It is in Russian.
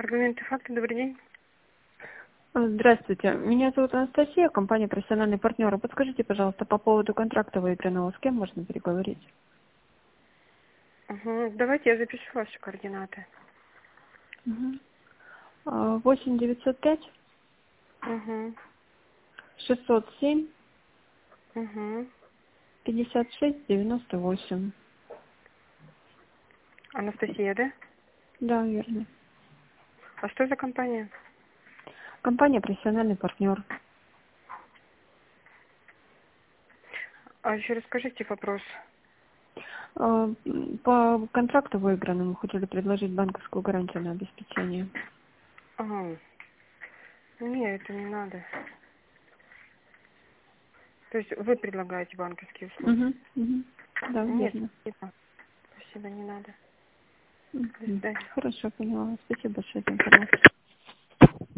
Аргументы, факты, добрый день. Здравствуйте, меня зовут Анастасия, компания «Профессиональный партнер». Подскажите, пожалуйста, по поводу контракта выигранного, с кем можно переговорить? Давайте я запишу ваши координаты. 8 905 Угу. 607 Угу. 56 98. Анастасия, да? Да, верно. А что за компания? Компания «Профессиональный партнер». А еще расскажите вопрос. По контракту выигранному хотели предложить банковскую гарантию на обеспечение. Ага. Не, это не надо. То есть вы предлагаете банковские услуги? Да, Нет, верно. спасибо. Спасибо, не надо. До свидания. Хорошо, поняла. Спасибо большое за информацию.